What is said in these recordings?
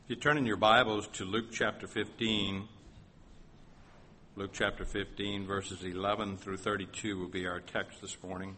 If you turn in your Bibles to Luke chapter 15, verses 11 through 32 will be our text this morning.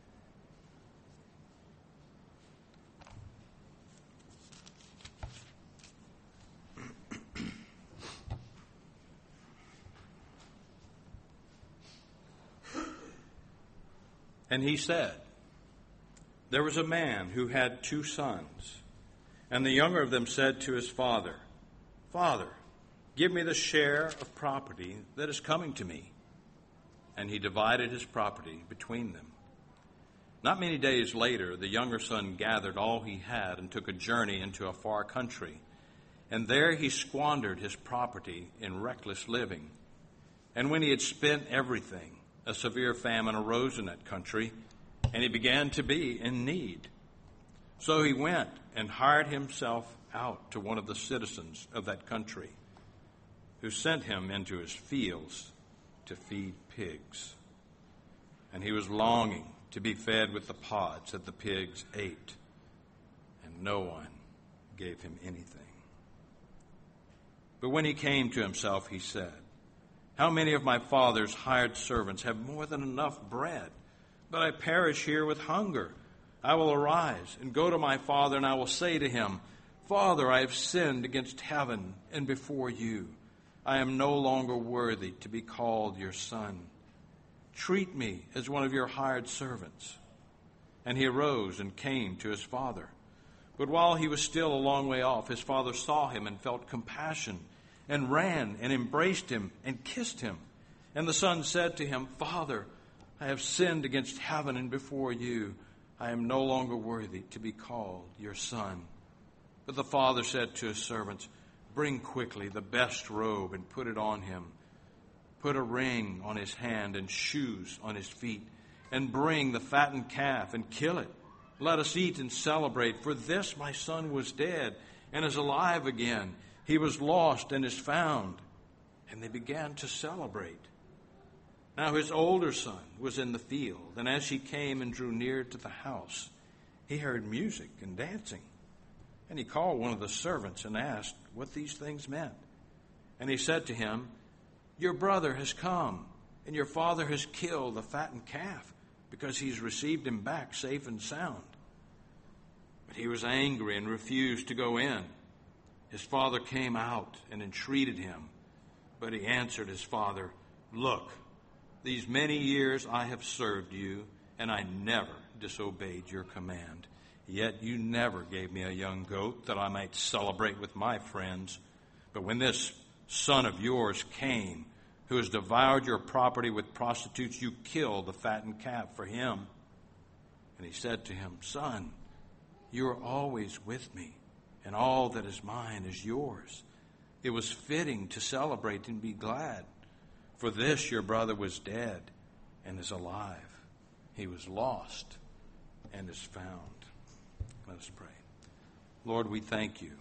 And he said, "There was a man who had 2 sons. And the younger of them said to his father, 'Father, give me the share of property that is coming to me.' And he divided his property between them. Not many days later, the younger son gathered all he had and took a journey into a far country. And there he squandered his property in reckless living. And when he had spent everything, a severe famine arose in that country, and he began to be in need. So he went and hired himself out to one of the citizens of that country, who sent him into his fields to feed pigs. And he was longing to be fed with the pods that the pigs ate, and no one gave him anything. But when he came to himself, he said, 'How many of my father's hired servants have more than enough bread, but I perish here with hunger? I will arise and go to my father, and I will say to him, Father, I have sinned against heaven and before you. I am no longer worthy to be called your son. Treat me as one of your hired servants.' And he arose and came to his father. But while he was still a long way off, his father saw him and felt compassion, and ran and embraced him and kissed him. And the son said to him, 'Father, I have sinned against heaven and before you. I am no longer worthy to be called your son.' But the father said to his servants, 'Bring quickly the best robe and put it on him. Put a ring on his hand and shoes on his feet. And bring the fattened calf and kill it. Let us eat and celebrate. For this my son was dead and is alive again. He was lost and is found.' And they began to celebrate. Now his older son was in the field, and as he came and drew near to the house, he heard music and dancing. And he called one of the servants and asked what these things meant. And he said to him, 'Your brother has come, and your father has killed the fattened calf, because he's received him back safe and sound.' But he was angry and refused to go in. His father came out and entreated him. But he answered his father, 'Look, these many years I have served you, and I never disobeyed your command. Yet you never gave me a young goat that I might celebrate with my friends. But when this son of yours came, who has devoured your property with prostitutes, you killed the fattened calf for him.' And he said to him, 'Son, you are always with me, and all that is mine is yours. It was fitting to celebrate and be glad. For this your brother was dead and is alive. He was lost and is found.'" Let us pray. Lord, we thank you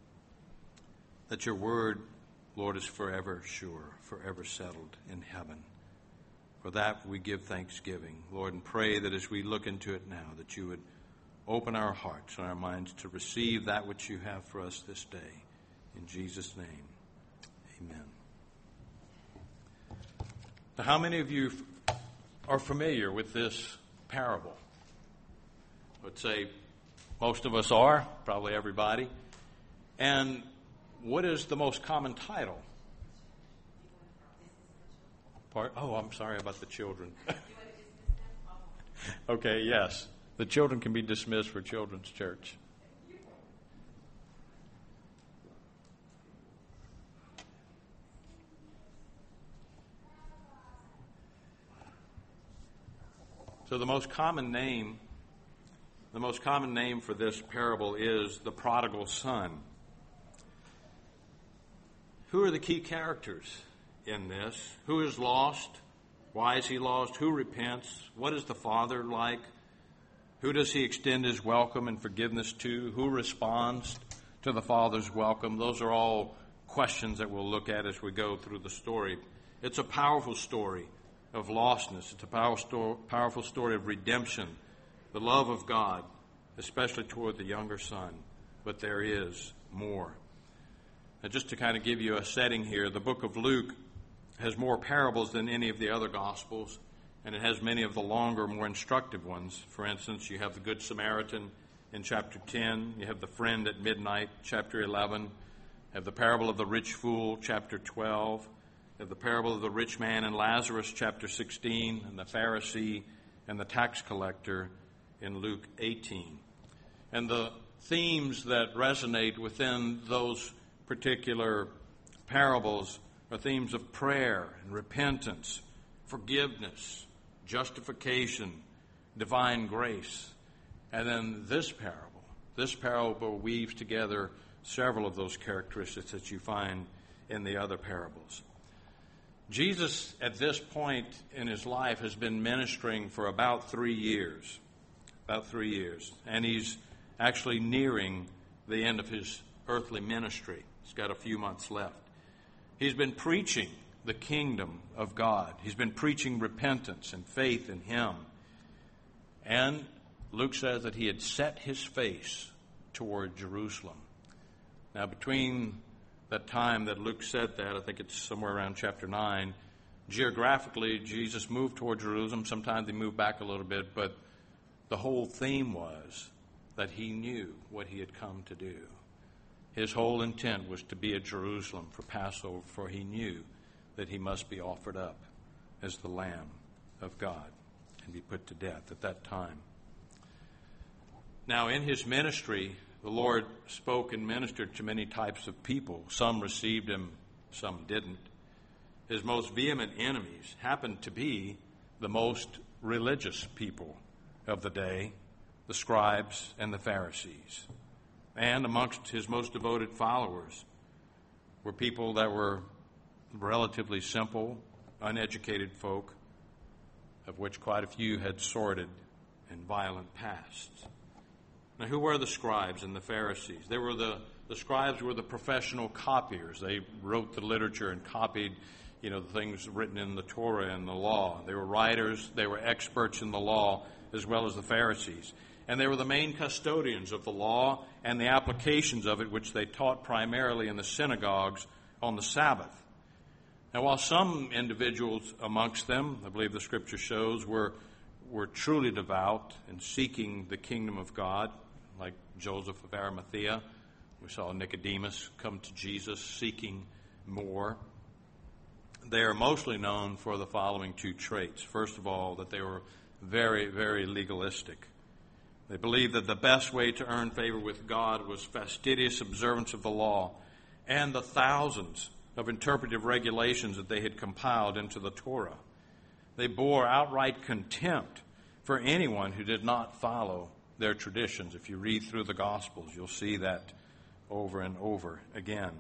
that your word, Lord, is forever sure, forever settled in heaven. For that we give thanksgiving, Lord, and pray that as we look into it now, that you would open our hearts and our minds to receive that which you have for us this day. In Jesus' name, amen. Now, how many of you are familiar with this parable? Let's say most of us are, probably everybody. And what is the most common title? Oh, I'm sorry about the children. Okay, yes. The children can be dismissed for Children's Church. So the most common name for this parable is the prodigal son. Who are the key characters in this? Who is lost? Why is he lost? Who repents? What is the father like? Who does he extend his welcome and forgiveness to? Who responds to the father's welcome? Those are all questions that we'll look at as we go through the story. It's a powerful story of lostness. It's a powerful story of redemption, the love of God, especially toward the younger son. But there is more. Now, just to kind of give you a setting here, the book of Luke has more parables than any of the other Gospels, and it has many of the longer, more instructive ones. For instance, you have the Good Samaritan in chapter 10. You have the friend at midnight, chapter 11. You have the parable of the rich fool, chapter 12. You have the parable of the rich man and Lazarus, chapter 16, and the Pharisee and the tax collector in Luke 18. And the themes that resonate within those particular parables are themes of prayer and repentance, forgiveness, justification, divine grace. And then this parable weaves together several of those characteristics that you find in the other parables. Jesus, at this point in his life, has been ministering for about 3 years. And he's actually nearing the end of his earthly ministry. He's got a few months left. He's been preaching the kingdom of God. He's been preaching repentance and faith in him. And Luke says that he had set his face toward Jerusalem. Now, between that time that Luke said that, I think it's somewhere around chapter 9, geographically, Jesus moved toward Jerusalem. Sometimes he moved back a little bit, but the whole theme was that he knew what he had come to do. His whole intent was to be at Jerusalem for Passover, for he knew that he must be offered up as the Lamb of God and be put to death at that time. Now, in his ministry, the Lord spoke and ministered to many types of people. Some received him, some didn't. His most vehement enemies happened to be the most religious people of the day, the scribes and the Pharisees. And amongst his most devoted followers were people that were relatively simple, uneducated folk, of which quite a few had sordid and violent pasts. Now, who were the scribes and the Pharisees? The scribes were the professional copiers. They wrote the literature and copied, the things written in the Torah and the law. They were writers. They were experts in the law, as well as the Pharisees. And they were the main custodians of the law and the applications of it, which they taught primarily in the synagogues on the Sabbath. Now, while some individuals amongst them, I believe the Scripture shows, were truly devout and seeking the kingdom of God, like Joseph of Arimathea, we saw Nicodemus come to Jesus seeking more. They are mostly known for the following two traits. First of all, that they were very, very legalistic. They believed that the best way to earn favor with God was fastidious observance of the law and the thousands of interpretive regulations that they had compiled into the Torah. They bore outright contempt for anyone who did not follow their traditions. If you read through the Gospels, you'll see that over and over again.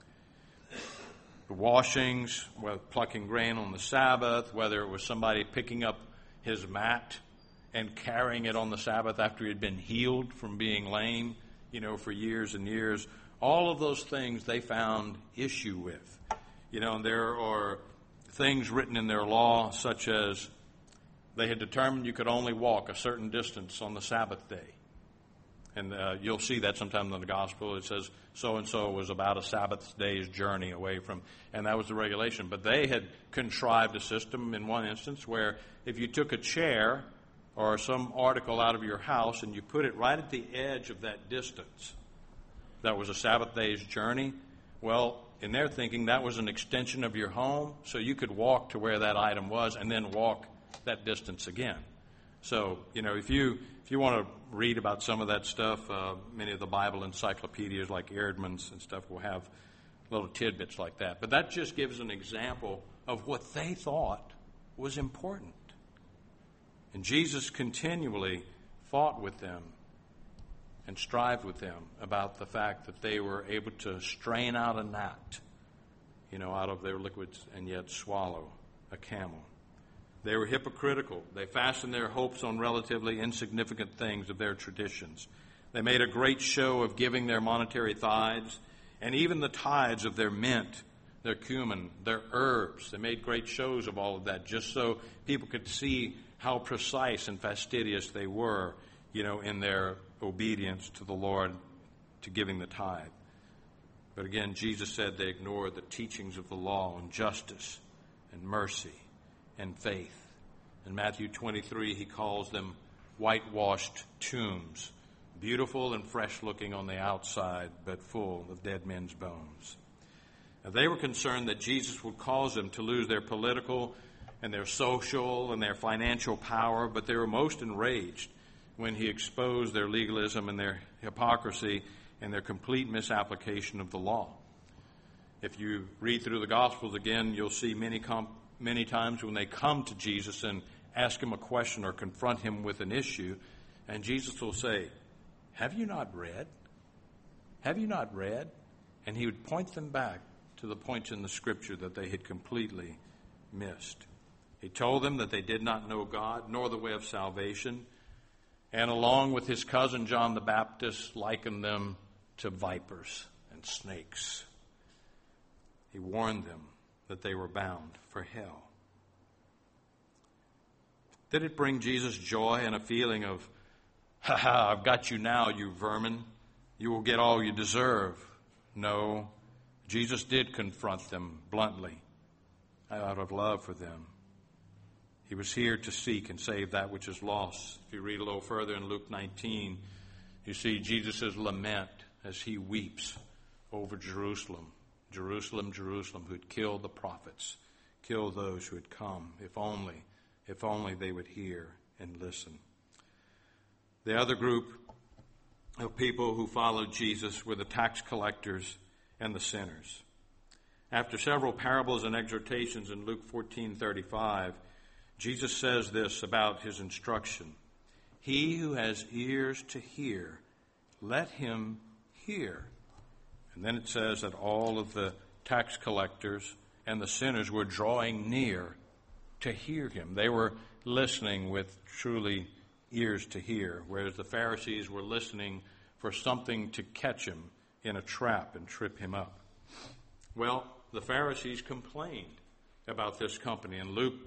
The washings, whether plucking grain on the Sabbath, whether it was somebody picking up his mat and carrying it on the Sabbath after he had been healed from being lame, for years and years. All of those things they found issue with. And there are things written in their law, such as they had determined you could only walk a certain distance on the Sabbath day. And you'll see that sometimes in the Gospel. It says so-and-so was about a Sabbath day's journey away from, and that was the regulation. But they had contrived a system in one instance where if you took a chair or some article out of your house and you put it right at the edge of that distance, that was a Sabbath day's journey, well, in their thinking, that was an extension of your home, so you could walk to where that item was and then walk that distance again. So, if you want to read about some of that stuff, many of the Bible encyclopedias like Eerdmans and stuff will have little tidbits like that. But that just gives an example of what they thought was important. And Jesus continually fought with them and strived with them about the fact that they were able to strain out a gnat, out of their liquids and yet swallow a camel. They were hypocritical. They fastened their hopes on relatively insignificant things of their traditions. They made a great show of giving their monetary tithes and even the tithes of their mint, their cumin, their herbs. They made great shows of all of that just so people could see how precise and fastidious they were, in their obedience to the Lord, to giving the tithe. But again, Jesus said they ignored the teachings of the law and justice and mercy and faith. In Matthew 23, he calls them whitewashed tombs, beautiful and fresh looking on the outside, but full of dead men's bones. Now, they were concerned that Jesus would cause them to lose their political and their social and their financial power, but they were most enraged when he exposed their legalism and their hypocrisy and their complete misapplication of the law. If you read through the Gospels again, you'll see many times when they come to Jesus and ask him a question or confront him with an issue, and Jesus will say, "Have you not read? Have you not read?" And he would point them back to the points in the Scripture that they had completely missed. He told them that they did not know God, nor the way of salvation, and along with his cousin John the Baptist, likened them to vipers and snakes. He warned them that they were bound for hell. Did it bring Jesus joy and a feeling of, "Ha ha, I've got you now, you vermin. You will get all you deserve"? No, Jesus did confront them bluntly out of love for them. He was here to seek and save that which is lost. If you read a little further in Luke 19, you see Jesus' lament as he weeps over Jerusalem. Jerusalem, Jerusalem, who had killed the prophets, killed those who had come. If only they would hear and listen. The other group of people who followed Jesus were the tax collectors and the sinners. After several parables and exhortations in Luke 14:35, Jesus says this about his instruction: "He who has ears to hear, let him hear." And then it says that all of the tax collectors and the sinners were drawing near to hear him. They were listening with truly ears to hear, whereas the Pharisees were listening for something to catch him in a trap and trip him up. Well, the Pharisees complained about this company. In Luke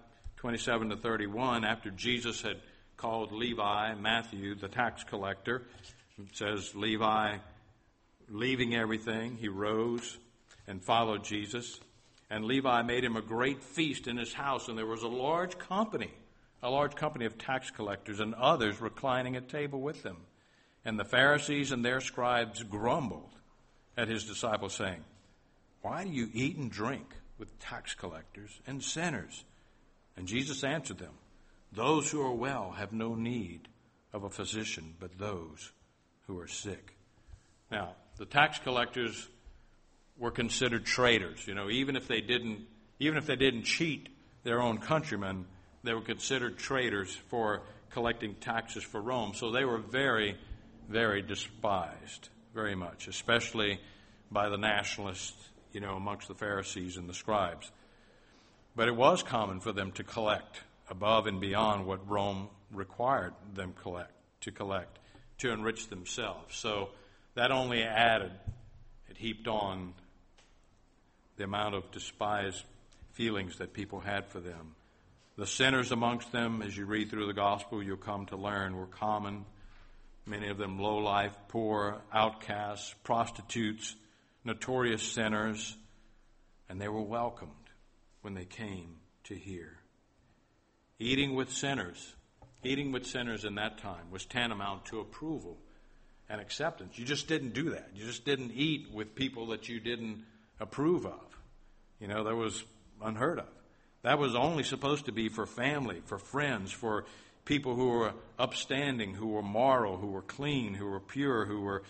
5:27-31, after Jesus had called Levi, Matthew, the tax collector, it says Levi, leaving everything, he rose and followed Jesus. And Levi made him a great feast in his house, and there was a large company of tax collectors and others reclining at table with them. And the Pharisees and their scribes grumbled at his disciples, saying, "Why do you eat and drink with tax collectors and sinners?" And Jesus answered them, "Those who are well have no need of a physician, but those who are sick." Now, the tax collectors were considered traitors. Even if they didn't cheat their own countrymen, they were considered traitors for collecting taxes for Rome. So they were very, very despised, very much, especially by the nationalists, amongst the Pharisees and the scribes. But it was common for them to collect above and beyond what Rome required them to collect to enrich themselves. So that only added, it heaped on the amount of despised feelings that people had for them. The sinners amongst them, as you read through the gospel, you'll come to learn, were common. Many of them low-life, poor, outcasts, prostitutes, notorious sinners, and they were welcomed when they came to hear. Eating with sinners in that time was tantamount to approval and acceptance. You just didn't do that. You just didn't eat with people that you didn't approve of. That was unheard of. That was only supposed to be for family, for friends, for people who were upstanding, who were moral, who were clean, who were pure, who were,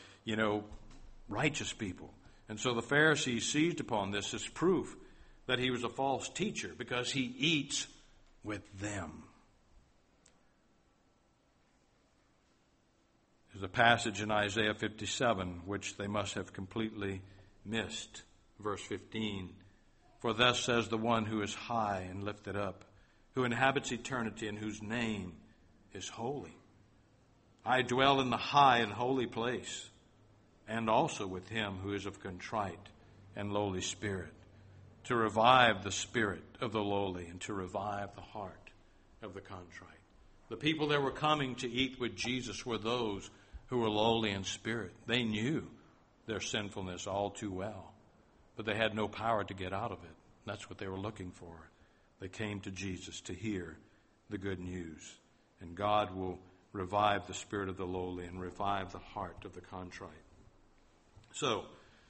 righteous people. And so the Pharisees seized upon this as proof that he was a false teacher because he eats with them. There's a passage in Isaiah 57 which they must have completely missed. Verse 15, "For thus says the one who is high and lifted up, who inhabits eternity and whose name is holy. I dwell in the high and holy place, and also with him who is of contrite and lowly spirit, to revive the spirit of the lowly and to revive the heart of the contrite." The people that were coming to eat with Jesus were those who were lowly in spirit. They knew their sinfulness all too well, but they had no power to get out of it. That's what they were looking for. They came to Jesus to hear the good news. And God will revive the spirit of the lowly and revive the heart of the contrite. So,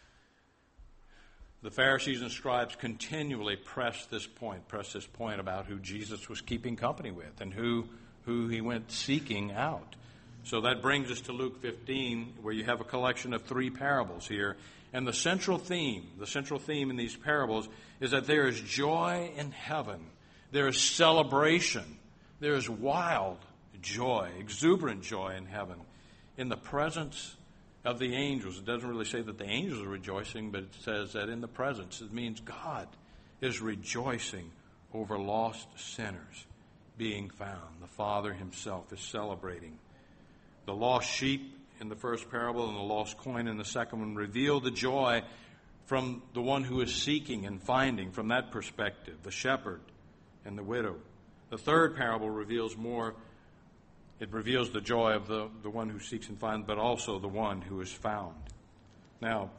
the Pharisees and scribes continually press this point about who Jesus was keeping company with and who he went seeking out. So that brings us to Luke 15, where you have a collection of 3 parables here. And the central theme in these parables is that there is joy in heaven. There is celebration. There is wild joy, exuberant joy in heaven in the presence of the angels. It doesn't really say that the angels are rejoicing, but it says that in the presence. It means God is rejoicing over lost sinners being found. The Father himself is celebrating. The lost sheep in the first parable and the lost coin in the second one reveal the joy from the one who is seeking and finding from that perspective, the shepherd and the widow. The third parable reveals more. It reveals the joy of the one who seeks and finds, but also the one who is found. Now,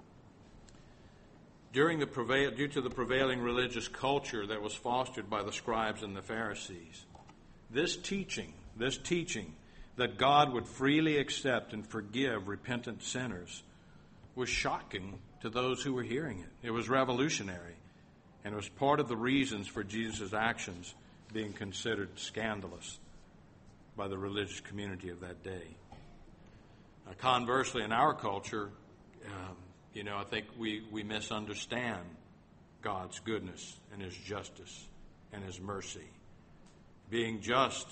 due to the prevailing religious culture that was fostered by the scribes and the Pharisees, this teaching that God would freely accept and forgive repentant sinners was shocking to those who were hearing it. It was revolutionary, and it was part of the reasons for Jesus' actions being considered scandalous by the religious community of that day. Conversely, in our culture, I think we misunderstand God's goodness and his justice and his mercy. Being just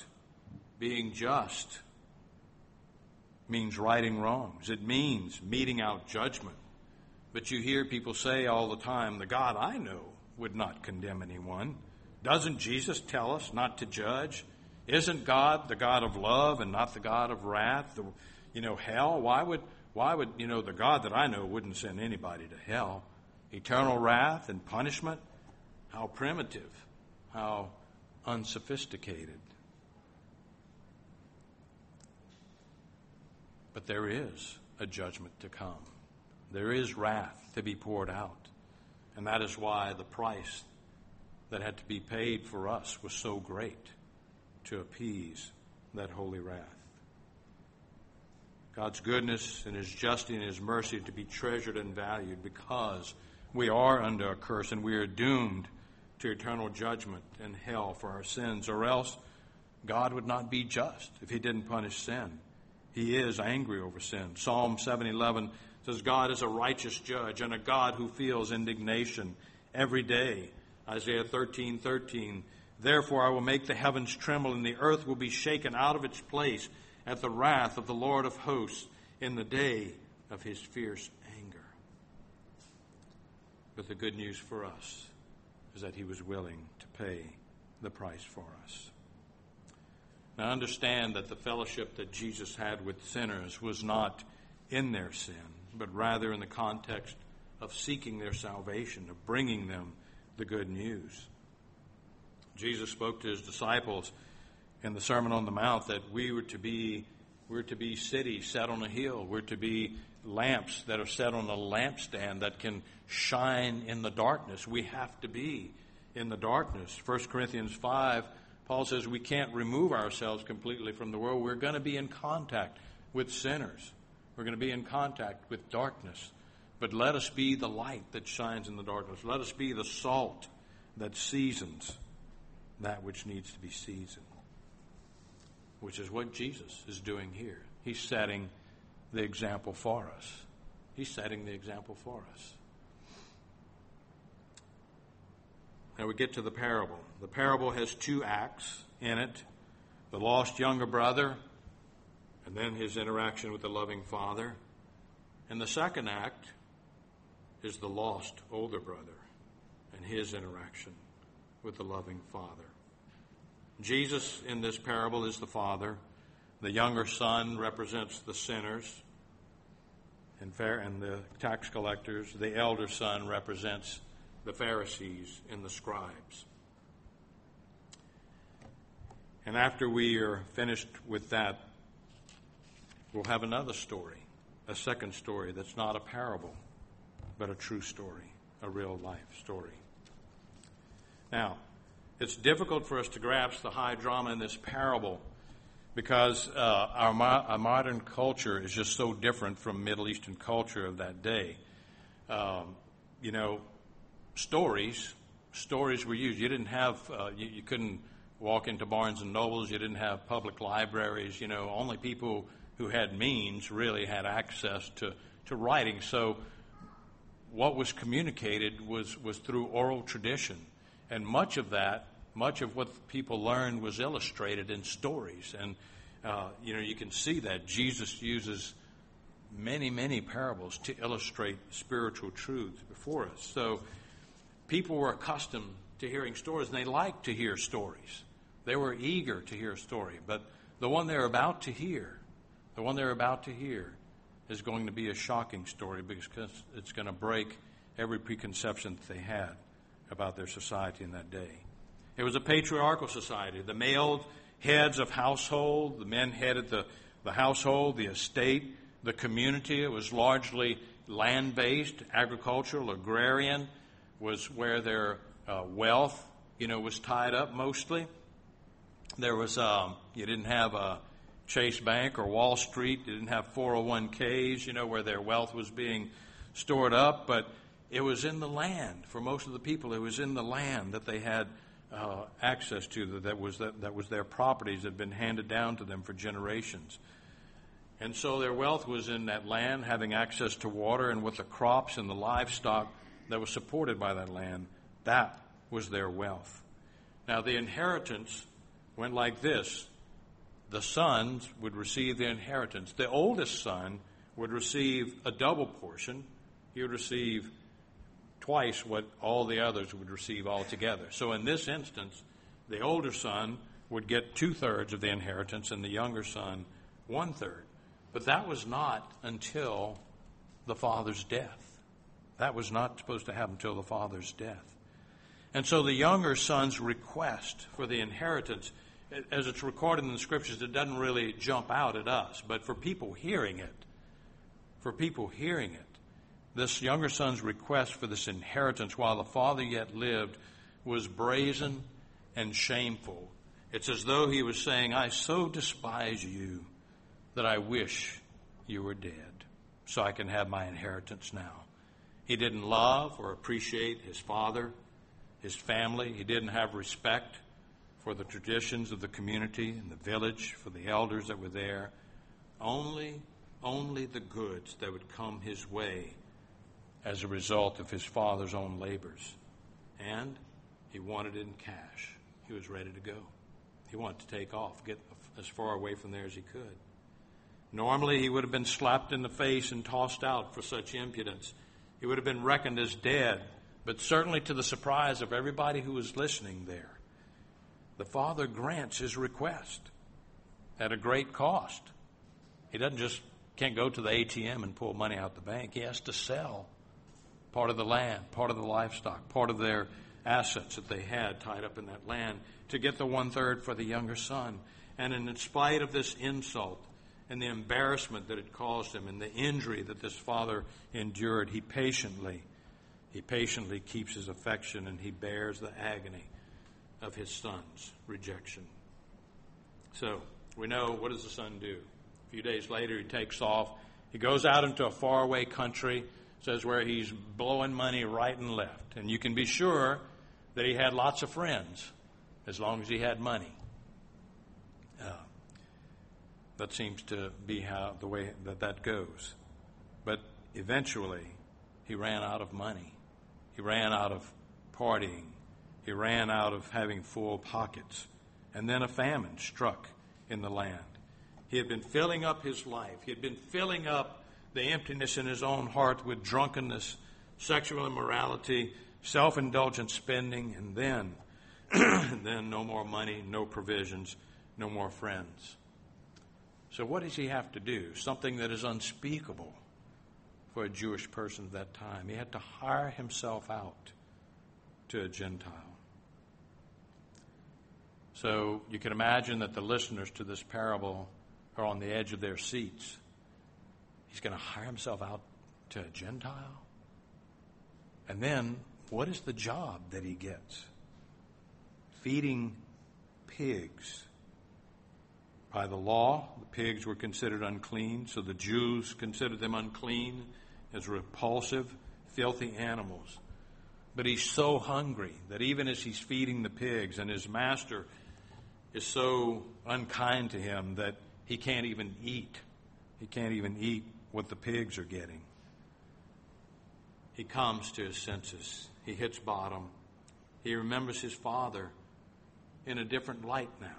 means righting wrongs. It means meting out judgment. But you hear people say all the time, the God I know would not condemn anyone. Doesn't Jesus tell us not to judge? Isn't God the God of love and not the God of wrath? Hell, why would the God that I know wouldn't send anybody to hell? Eternal wrath and punishment? How primitive, how unsophisticated. But there is a judgment to come. There is wrath to be poured out. And that is why the price that had to be paid for us was so great, to appease that holy wrath. God's goodness and his justice and his mercy to be treasured and valued, because we are under a curse and we are doomed to eternal judgment and hell for our sins, or else God would not be just if he didn't punish sin. He is angry over sin. Psalm 7:11 says God is a righteous judge and a God who feels indignation every day. Isaiah 13:13, therefore I will make the heavens tremble and the earth will be shaken out of its place at the wrath of the Lord of hosts in the day of his fierce anger. But the good news for us is that he was willing to pay the price for us. Now understand that the fellowship that Jesus had with sinners was not in their sin, but rather in the context of seeking their salvation, of bringing them the good news. Jesus spoke to his disciples in the Sermon on the Mount that we're to be cities set on a hill. We're to be lamps that are set on a lampstand that can shine in the darkness. We have to be in the darkness. 1 Corinthians 5, Paul says we can't remove ourselves completely from the world. We're going to be in contact with sinners. We're going to be in contact with darkness. But let us be the light that shines in the darkness. Let us be the salt that seasons that which needs to be seasoned, which is what Jesus is doing here. He's setting the example for us. He's setting the example for us. Now we get to the parable. The parable has 2 acts in it. The lost younger brother, and then his interaction with the loving father. And the second act is the lost older brother and his interaction with the loving father. Jesus in this parable is the father. The younger son represents the sinners and the tax collectors. The elder son represents the Pharisees and the scribes. And after we are finished with that, we'll have another story a second story that's not a parable, but a true story, a real life story. Now, it's difficult for us to grasp the high drama in this parable because our modern culture is just so different from Middle Eastern culture of that day. Stories were used. You didn't have, you couldn't walk into Barnes and Nobles. You didn't have public libraries. Only people who had means really had access to writing. So what was communicated was through oral tradition. And much of what people learned was illustrated in stories. And, you can see that Jesus uses many, many parables to illustrate spiritual truths before us. So people were accustomed to hearing stories, and they liked to hear stories. They were eager to hear a story. But the one they're about to hear is going to be a shocking story because it's going to break every preconception that they had about their society in that day. It was a patriarchal society. The male heads of household, the men headed the household, the estate, the community. It was largely land-based, agricultural, agrarian was where their wealth, was tied up mostly. There was, you didn't have a Chase Bank or Wall Street. You didn't have 401ks, where their wealth was being stored up. But it was in the land. For most of the people, it was in the land that they had access to, that was their properties that had been handed down to them for generations. And so their wealth was in that land, having access to water, and with the crops and the livestock that was supported by that land. That was their wealth. Now, the inheritance went like this. The sons would receive the inheritance. The oldest son would receive a double portion. He would receive twice what all the others would receive altogether. So in this instance, the older son would get 2/3 of the inheritance and the younger son 1/3. But that was not until the father's death. That was not supposed to happen until the father's death. And so the younger son's request for the inheritance, as it's recorded in the scriptures, it doesn't really jump out at us. But for people hearing it, this younger son's request for this inheritance while the father yet lived was brazen and shameful. It's as though he was saying, I so despise you that I wish you were dead so I can have my inheritance now. He didn't love or appreciate his father, his family. He didn't have respect for the traditions of the community and the village, for the elders that were there. Only the goods that would come his way as a result of his father's own labors. And he wanted it in cash. He was ready to go. He wanted to take off, get as far away from there as he could. Normally, he would have been slapped in the face and tossed out for such impudence. He would have been reckoned as dead, but certainly to the surprise of everybody who was listening there, the father grants his request at a great cost. He can't go to the ATM and pull money out the bank. He has to sell part of the land, part of the livestock, part of their assets that they had tied up in that land to get the 1/3 for the younger son. And in spite of this insult and the embarrassment that it caused him and the injury that this father endured, he patiently keeps his affection, and he bears the agony of his son's rejection. So we know, what does the son do? A few days later, he takes off. He goes out into a faraway country, says where he's blowing money right and left. And you can be sure that he had lots of friends as long as he had money. That seems to be the way that goes. But eventually, he ran out of money. He ran out of partying. He ran out of having full pockets. And then a famine struck in the land. He had been filling up his life. He had been filling up the emptiness in his own heart with drunkenness, sexual immorality, self-indulgent spending, and then no more money, no provisions, no more friends. So what does he have to do? Something that is unspeakable for a Jewish person at that time. He had to hire himself out to a Gentile. So you can imagine that the listeners to this parable are on the edge of their seats. He's going to hire himself out to a Gentile? And then, what is the job that he gets? Feeding pigs. By the law, the pigs were considered unclean, so the Jews considered them unclean as repulsive, filthy animals. But he's so hungry that even as he's feeding the pigs, and his master is so unkind to him that he can't even eat. He can't even eat what the pigs are getting. He comes to his senses. He hits bottom. He remembers his father in a different light now.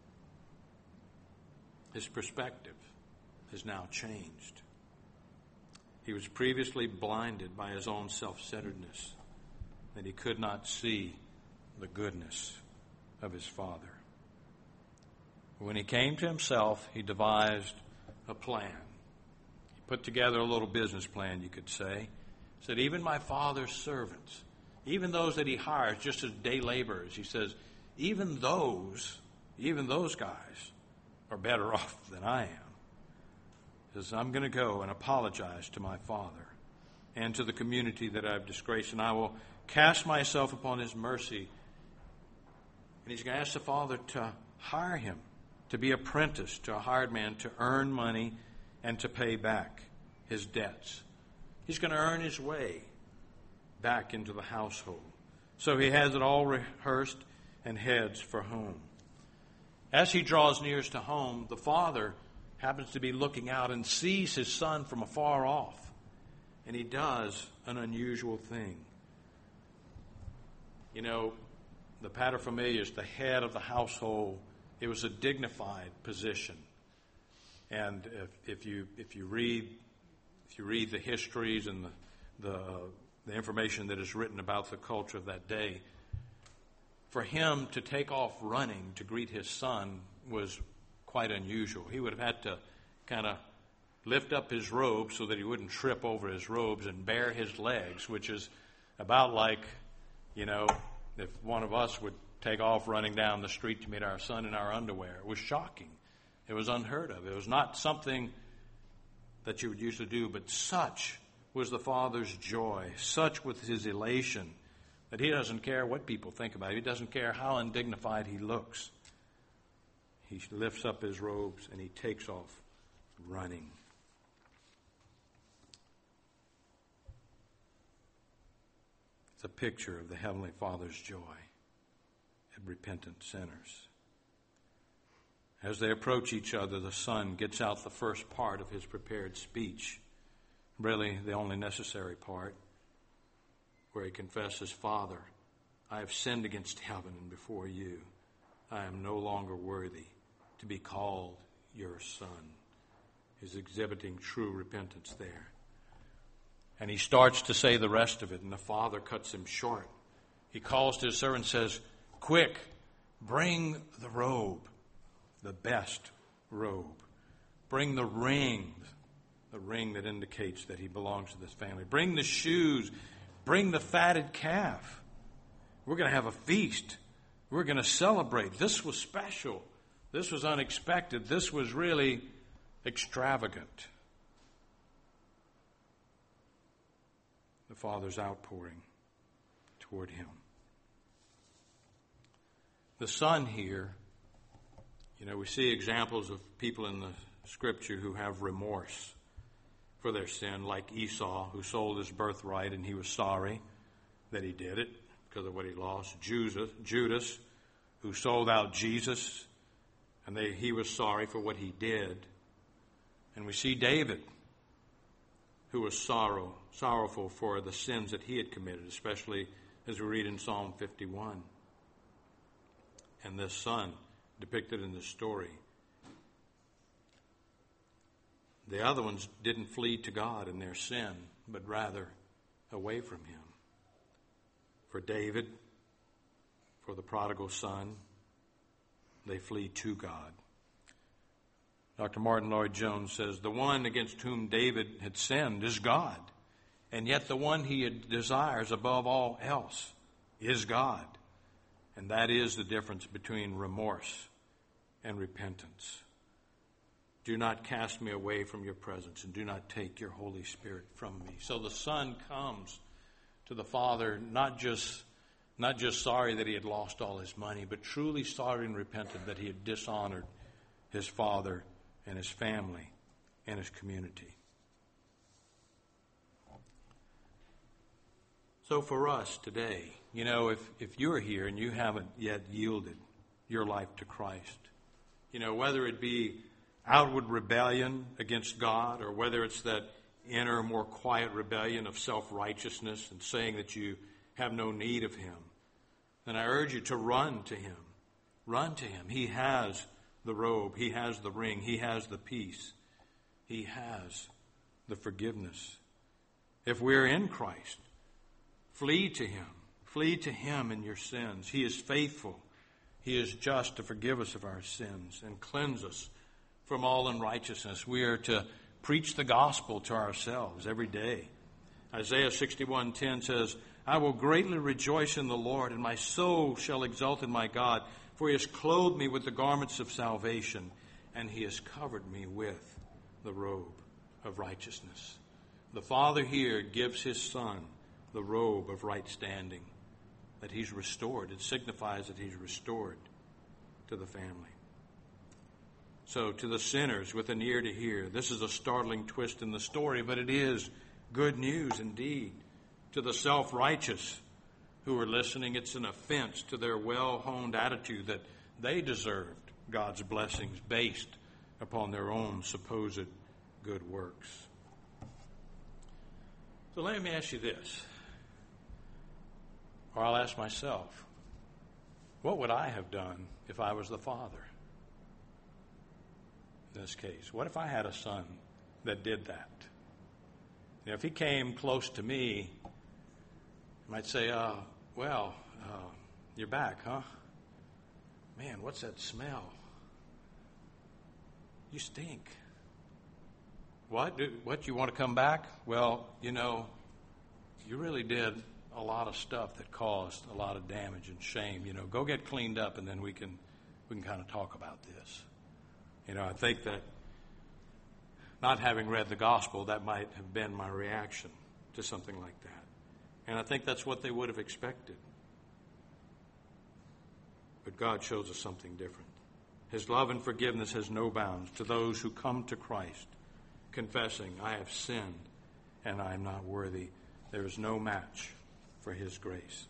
His perspective has now changed. He was previously blinded by his own self-centeredness, that he could not see the goodness of his father. When he came to himself, he devised a plan. He put together a little business plan, you could say. He said, even my father's servants, even those that he hires just as day laborers, he says, even those guys are better off than I am. He says, I'm going to go and apologize to my father and to the community that I've disgraced, and I will cast myself upon his mercy. And he's going to ask the father to hire him, to be apprenticed to a hired man, to earn money and to pay back his debts. He's going to earn his way back into the household. So he has it all rehearsed and heads for home. As he draws near to home, the father happens to be looking out and sees his son from afar off. And he does an unusual thing. You know, the paterfamilias, the head of the household, it was a dignified position. And if you read the histories and the information that is written about the culture of that day, for him to take off running to greet his son was quite unusual. He would have had to kind of lift up his robe so that he wouldn't trip over his robes and bare his legs, which is about like, you know, if one of us would take off running down the street to meet our son in our underwear. It was shocking. It was unheard of. It was not something that you would usually do, but such was the father's joy, such was his elation, that he doesn't care what people think about him. He doesn't care how undignified he looks. He lifts up his robes and he takes off running. It's a picture of the Heavenly Father's joy at repentant sinners. As they approach each other, the son gets out the first part of his prepared speech, really the only necessary part, where he confesses, Father, I have sinned against heaven and before you. I am no longer worthy to be called your son. He's exhibiting true repentance there. And he starts to say the rest of it, and the father cuts him short. He calls to his servant and says, quick, bring the robe, the best robe. Bring the ring that indicates that he belongs to this family. Bring the shoes. Bring the fatted calf. We're going to have a feast. We're going to celebrate. This was special. This was unexpected. This was really extravagant. The Father's outpouring toward him. The Son here, you know, we see examples of people in the Scripture who have remorse for their sin, like Esau, who sold his birthright and he was sorry that he did it because of what he lost. Judas, who sold out Jesus, and he was sorry for what he did. And we see David, who was sorrowful for the sins that he had committed, especially as we read in Psalm 51. And this son depicted in this story. The other ones didn't flee to God in their sin, but rather away from him. For David, for the prodigal son, they flee to God. Dr. Martin Lloyd-Jones says, the one against whom David had sinned is God, and yet the one he desires above all else is God. And that is the difference between remorse and repentance. Do not cast me away from your presence, and do not take your Holy Spirit from me. So the son comes to the father, not just sorry that he had lost all his money, but truly sorry and repentant that he had dishonored his father and his family and his community. So for us today, if you're here and you haven't yet yielded your life to Christ, whether it be outward rebellion against God or whether it's that inner, more quiet rebellion of self-righteousness and saying that you have no need of Him, then I urge you to run to Him. Run to Him. He has the robe. He has the ring. He has the peace. He has the forgiveness. If we're in Christ, flee to Him. Flee to Him in your sins. He is faithful. He is just to forgive us of our sins and cleanse us from all unrighteousness. We are to preach the gospel to ourselves every day. Isaiah 61:10 says, I will greatly rejoice in the Lord, and my soul shall exult in my God, for He has clothed me with the garments of salvation, and He has covered me with the robe of righteousness. The Father here gives His Son the robe of right standing, that He's restored. It signifies that He's restored to the family. So to the sinners with an ear to hear, this is a startling twist in the story, but it is good news indeed. To the self-righteous who are listening, it's an offense to their well-honed attitude that they deserved God's blessings based upon their own supposed good works. So let me ask you this, or I'll ask myself, what would I have done if I was the father in this case? What if I had a son that did that? If he came close to me, I might say, you're back, huh? Man, what's that smell? You stink. What, you want to come back? Well, you really did a lot of stuff that caused a lot of damage and shame. Go get cleaned up, and then we can kind of talk about this. I think that not having read the gospel, that might have been my reaction to something like that. And I think that's what they would have expected. But God shows us something different. His love and forgiveness has no bounds to those who come to Christ, confessing, I have sinned and I am not worthy. There is no match for His grace.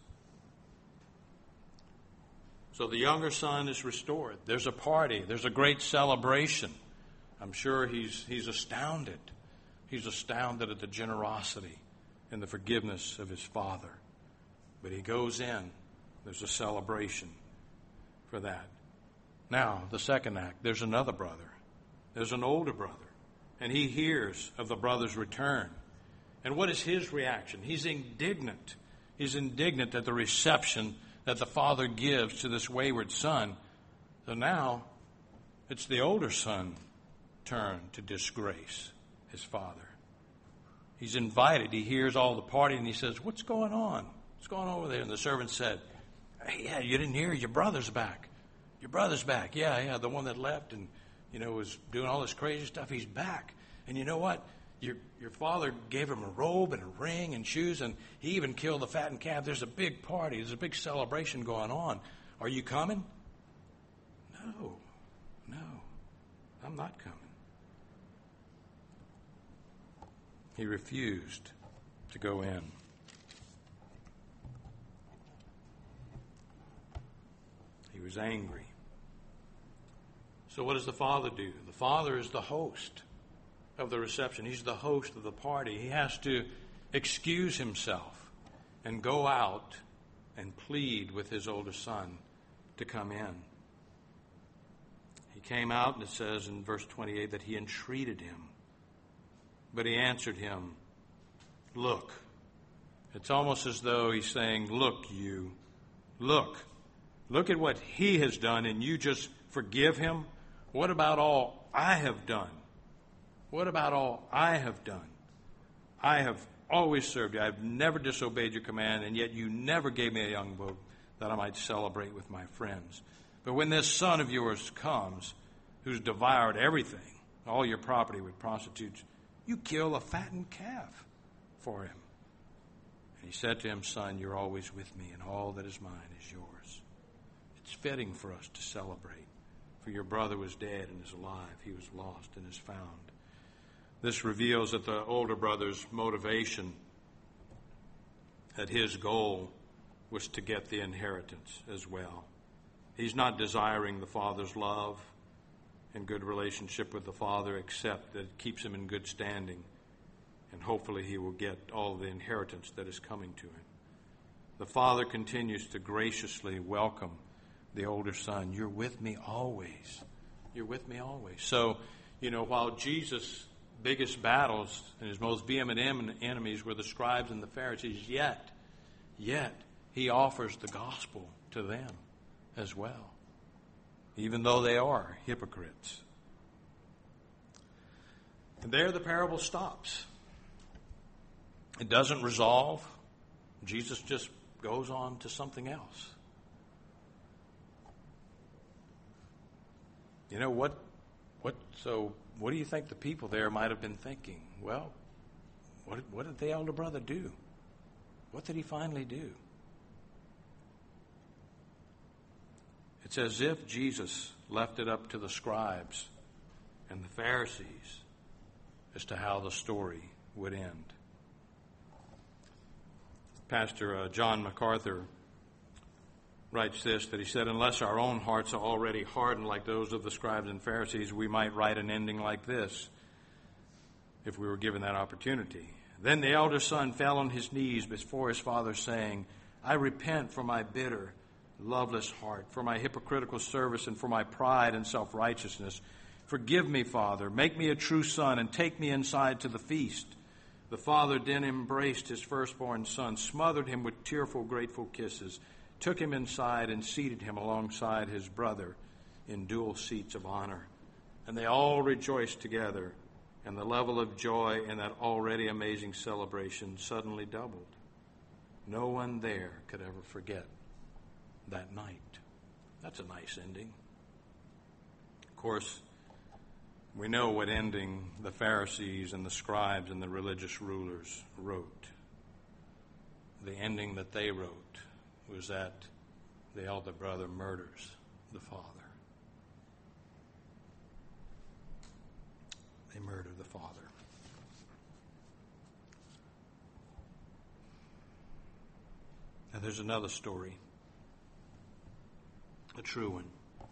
So the younger son is restored. There's a party. There's a great celebration. I'm sure he's astounded. He's astounded at the generosity and the forgiveness of his father. But he goes in. There's a celebration for that. Now, the second act, there's another brother. There's an older brother. And he hears of the brother's return. And what is his reaction? He's indignant. He's indignant at the reception that the father gives to this wayward son. So now, it's the older son's turn to disgrace his father. He's invited. He hears all the party, and he says, what's going on? What's going on over there? And the servant said, hey, yeah, you didn't hear? Your brother's back. Your brother's back. Yeah, the one that left and, was doing all this crazy stuff. He's back. And you know what? Your father gave him a robe and a ring and shoes, and he even killed the fattened calf. There's a big party. There's a big celebration going on. Are you coming? No, I'm not coming. He refused to go in. He was angry. So what does the father do? The father is the host of the reception. He's the host of the party. He has to excuse himself and go out and plead with his older son to come in. He came out, and it says in verse 28 that he entreated him. But he answered him, look. It's almost as though he's saying, look, you. Look at what he has done, and you just forgive him? What about all I have done? What about all I have done? I have always served you. I have never disobeyed your command, and yet you never gave me a young goat that I might celebrate with my friends. But when this son of yours comes, who's devoured everything, all your property with prostitutes, you kill a fattened calf for him. And he said to him, Son, you're always with me, and all that is mine is yours. It's fitting for us to celebrate. For your brother was dead and is alive. He was lost and is found. This reveals that the older brother's motivation, that his goal was to get the inheritance as well. He's not desiring the father's love and good relationship with the father, except that it keeps him in good standing, and hopefully he will get all the inheritance that is coming to him. The father continues to graciously welcome the older son. You're with me always. You're with me always. So, while Jesus' biggest battles and his most vehement enemies were the scribes and the Pharisees, yet he offers the gospel to them as well, even though they are hypocrites. And there the parable stops. It doesn't resolve. Jesus just goes on to something else. What do you think the people there might have been thinking? Well, what did the elder brother do? What did he finally do? It's as if Jesus left it up to the scribes and the Pharisees as to how the story would end. Pastor John MacArthur writes this, that he said, unless our own hearts are already hardened like those of the scribes and Pharisees, we might write an ending like this if we were given that opportunity. Then the elder son fell on his knees before his father, saying, I repent for my bitter, loveless heart, for my hypocritical service, and for my pride and self-righteousness. Forgive me, Father. Make me a true son, and take me inside to the feast. The father then embraced his firstborn son, smothered him with tearful, grateful kisses, took him inside and seated him alongside his brother in dual seats of honor. And they all rejoiced together, and the level of joy in that already amazing celebration suddenly doubled. No one there could ever forget that night. That's a nice ending. Of course, we know what ending the Pharisees and the scribes and the religious rulers wrote. The ending that they wrote was that the elder brother murders the father. They murder the father. Now there's another story, a true one.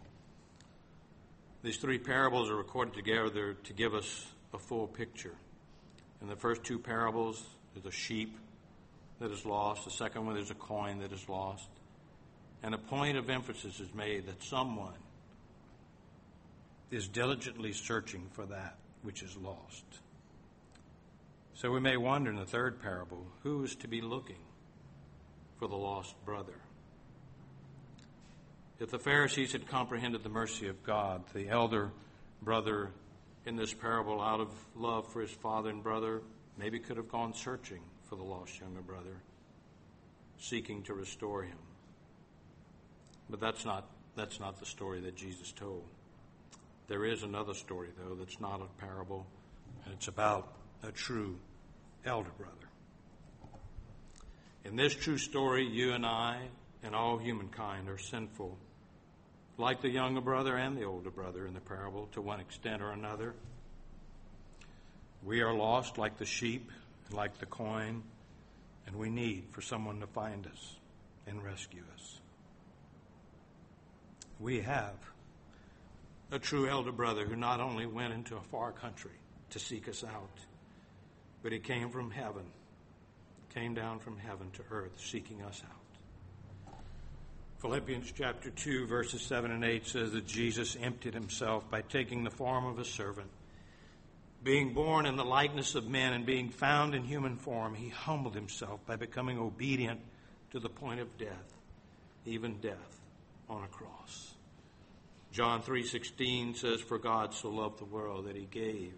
These three parables are recorded together to give us a full picture. In the first two parables, there's a sheep that is lost. The second one, there's a coin that is lost. And a point of emphasis is made that someone is diligently searching for that which is lost. So we may wonder in the third parable, who is to be looking for the lost brother? If the Pharisees had comprehended the mercy of God, the elder brother in this parable, out of love for his father and brother, maybe could have gone searching for the lost younger brother, seeking to restore him. But that's not the story that Jesus told. There is another story, though, that's not a parable, and it's about a true elder brother. In this true story, you and I and all humankind are sinful, like the younger brother and the older brother in the parable, to one extent or another. We are lost like the sheep, like the coin, and we need for someone to find us and rescue us. We have a true elder brother who not only went into a far country to seek us out, but he came from heaven, came down from heaven to earth seeking us out. Philippians chapter 2, verses 7 and 8 says that Jesus emptied himself by taking the form of a servant. Being born in the likeness of men and being found in human form, he humbled himself by becoming obedient to the point of death, even death on a cross. John 3:16 says, for God so loved the world that he gave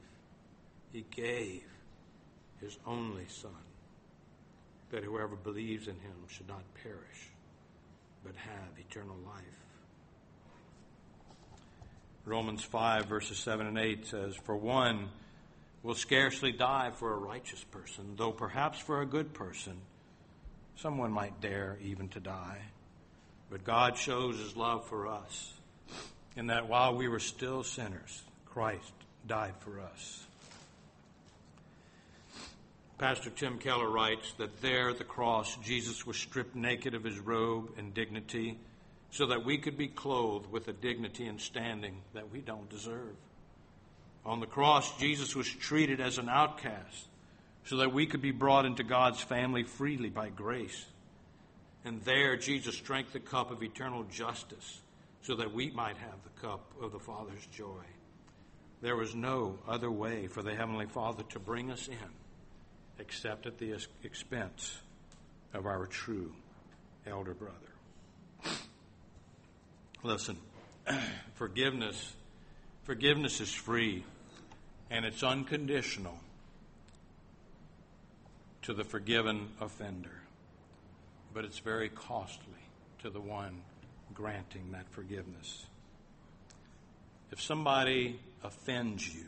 his only Son, that whoever believes in him should not perish, but have eternal life. Romans 5, verses 7 and 8 says, "For one will scarcely die for a righteous person, though perhaps for a good person someone might dare even to die. But God shows his love for us, in that while we were still sinners, Christ died for us." Pastor Tim Keller writes that there at the cross, Jesus was stripped naked of his robe and dignity so that we could be clothed with a dignity and standing that we don't deserve. On the cross, Jesus was treated as an outcast so that we could be brought into God's family freely by grace. And there, Jesus drank the cup of eternal justice so that we might have the cup of the Father's joy. There was no other way for the Heavenly Father to bring us in except at the expense of our true elder brother. Listen, forgiveness is free, and it's unconditional to the forgiven offender. But it's very costly to the one granting that forgiveness. If somebody offends you,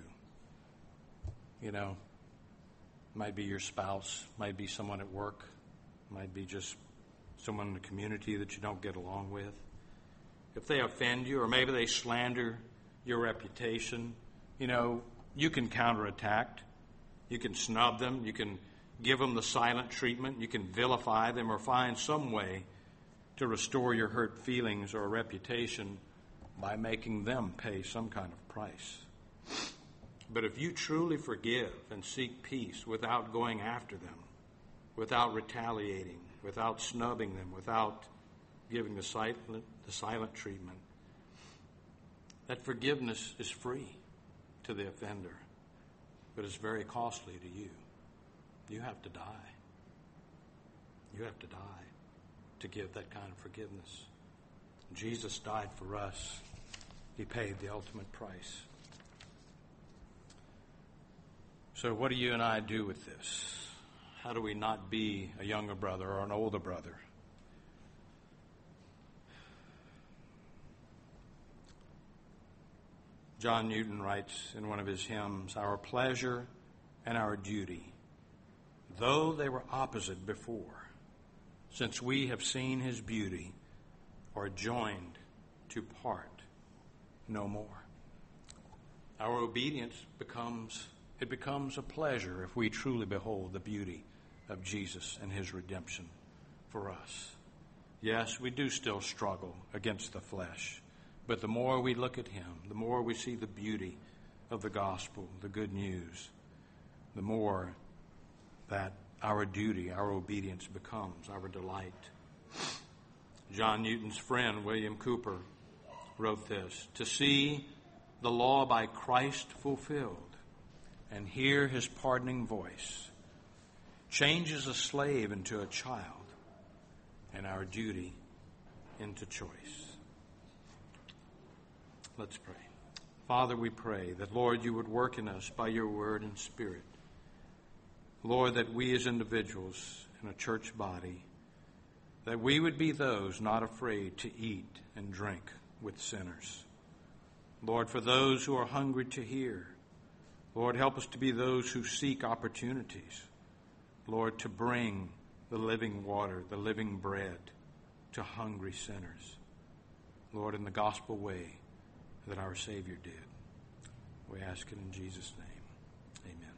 might be your spouse, might be someone at work, might be just someone in the community that you don't get along with. If they offend you, or maybe they slander your reputation, you can counterattack. You can snub them. You can give them the silent treatment. You can vilify them or find some way to restore your hurt feelings or reputation by making them pay some kind of price. But if you truly forgive and seek peace without going after them, without retaliating, without snubbing them, without giving the silent treatment, that forgiveness is free to the offender, but it's very costly to you. You have to die. You have to die to give that kind of forgiveness. Jesus died for us. He paid the ultimate price. So what do you and I do with this? How do we not be a younger brother or an older brother? John Newton writes in one of his hymns, "Our pleasure and our duty, though they were opposite before, since we have seen his beauty, are joined to part no more." Our obedience becomes a pleasure if we truly behold the beauty of Jesus and his redemption for us. Yes, we do still struggle against the flesh, but the more we look at him, the more we see the beauty of the gospel, the good news, the more that our duty, our obedience becomes our delight. John Newton's friend, William Cooper, wrote this: "To see the law by Christ fulfilled and hear his pardoning voice changes a slave into a child and our duty into choice." Let's pray. Father, we pray that, Lord, you would work in us by your word and spirit. Lord, that we as individuals in a church body, that we would be those not afraid to eat and drink with sinners. Lord, for those who are hungry to hear, Lord, help us to be those who seek opportunities, Lord, to bring the living water, the living bread to hungry sinners. Lord, in the gospel way that our Savior did. We ask it in Jesus' name. Amen.